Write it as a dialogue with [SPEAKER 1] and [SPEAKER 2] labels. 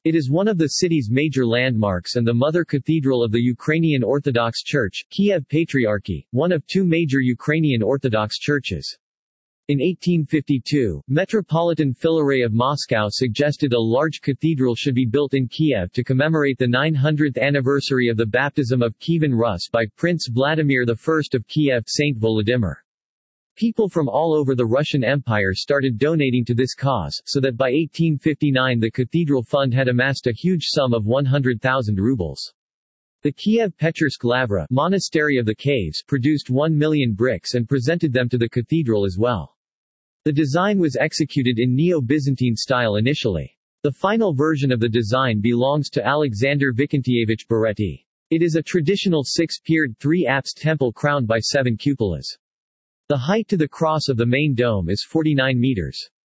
[SPEAKER 1] It is one of the city's major landmarks and the mother cathedral of the Ukrainian Orthodox Church, Kiev Patriarchy, one of two major Ukrainian Orthodox churches. In 1852, Metropolitan Filaret of Moscow suggested a large cathedral should be built in Kiev to commemorate the 900th anniversary of the baptism of Kievan Rus by Prince Vladimir I of Kiev, Saint Volodymyr. People from all over the Russian Empire started donating to this cause, so that by 1859 the cathedral fund had amassed a huge sum of 100,000 rubles. The Kiev Pechersk Lavra Monastery of the Caves produced 1 million bricks and presented them to the cathedral as well. The design was executed in Neo-Byzantine style initially. The final version of the design belongs to Alexander Vikentyevich Baretti. It is a traditional six-piered, three-apse temple crowned by 7 cupolas. The height to the cross of the main dome is 49 meters.